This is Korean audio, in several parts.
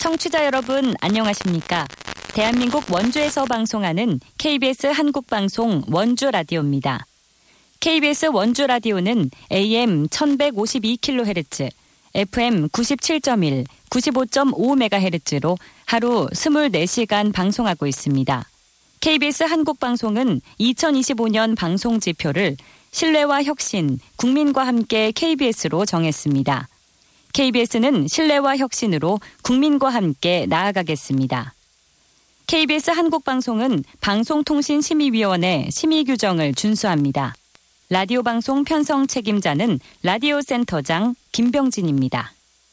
청취자 여러분 안녕하십니까? 대한민국 원주에서 방송하는 KBS 한국방송 원주라디오입니다. KBS 원주라디오는 AM 1152kHz, FM 97.1, 95.5MHz로 하루 24시간 방송하고 있습니다. KBS 한국방송은 2025년 방송지표를 신뢰와 혁신, 국민과 함께 KBS로 정했습니다. KBS는 신뢰와 혁신으로 국민과 함께 나아가겠습니다. KBS 한국방송은 방송통신심의위원회 심의규정을 준수합니다. 라디오 방송 편성 책임자는 라디오 센터장 김병진입니다.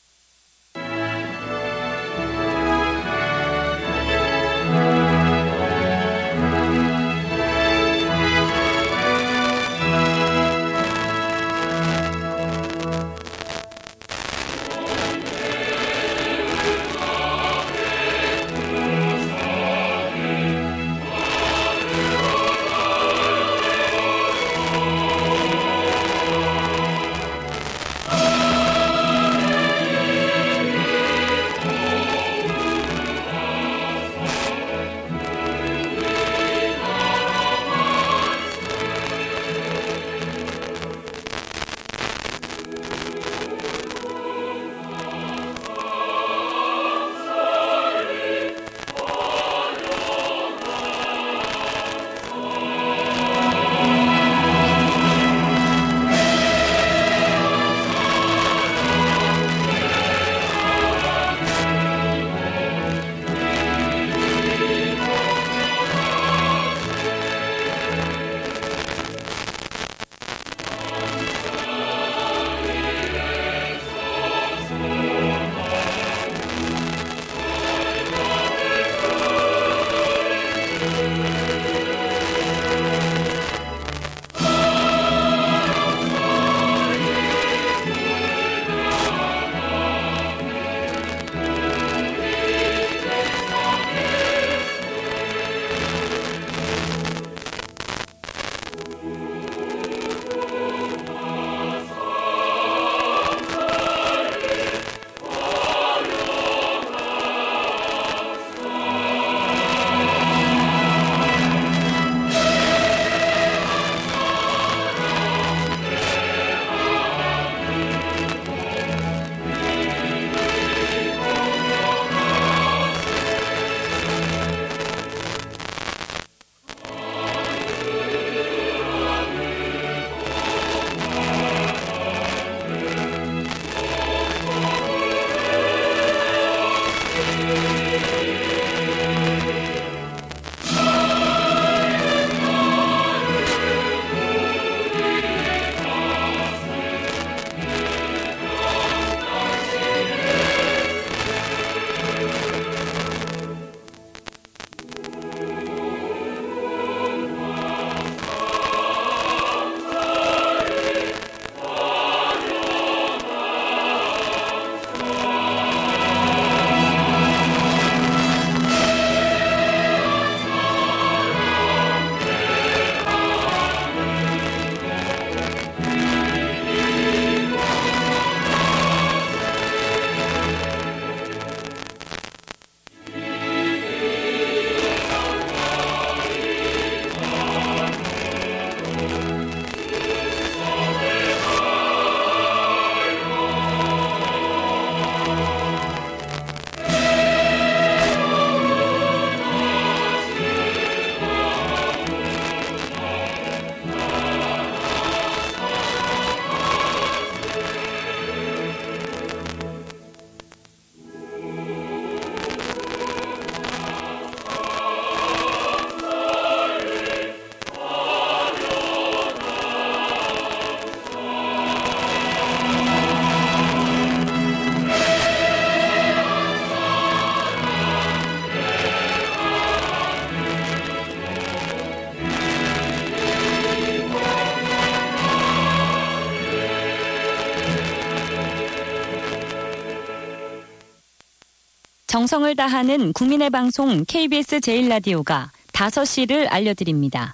정성을 다하는 국민의 방송 KBS 제1라디오가 5시를 알려드립니다.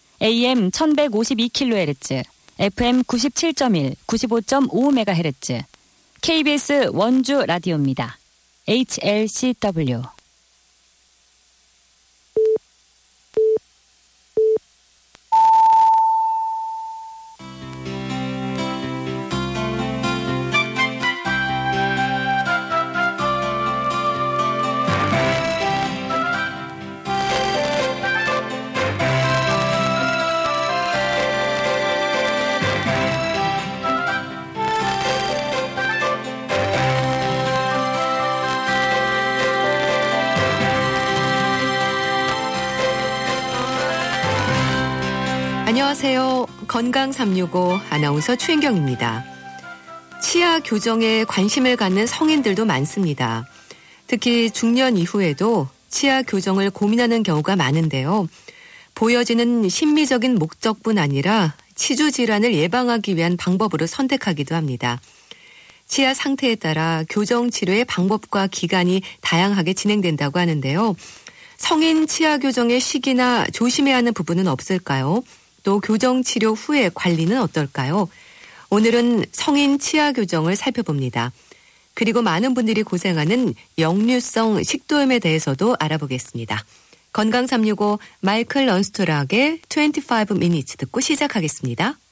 AM 1152kHz, FM 97.1, 95.5MHz, KBS 원주 라디오입니다. HLCW. 안녕하세요. 건강 365 아나운서 최인경입니다. 치아 교정에 관심을 갖는 성인들도 많습니다. 특히 중년 이후에도 치아 교정을 고민하는 경우가 많은데요. 보여지는 심미적인 목적뿐 아니라 치주 질환을 예방하기 위한 방법으로 선택하기도 합니다. 치아 상태에 따라 교정 치료의 방법과 기간이 다양하게 진행된다고 하는데요. 성인 치아 교정의 시기나 조심해야 하는 부분은 없을까요? 또 교정 치료 후의 관리는 어떨까요? 오늘은 성인 치아 교정을 살펴봅니다. 그리고 많은 분들이 고생하는 역류성 식도염에 대해서도 알아보겠습니다. 건강 365 마이클 런스토락의 25 minutes 듣고 시작하겠습니다.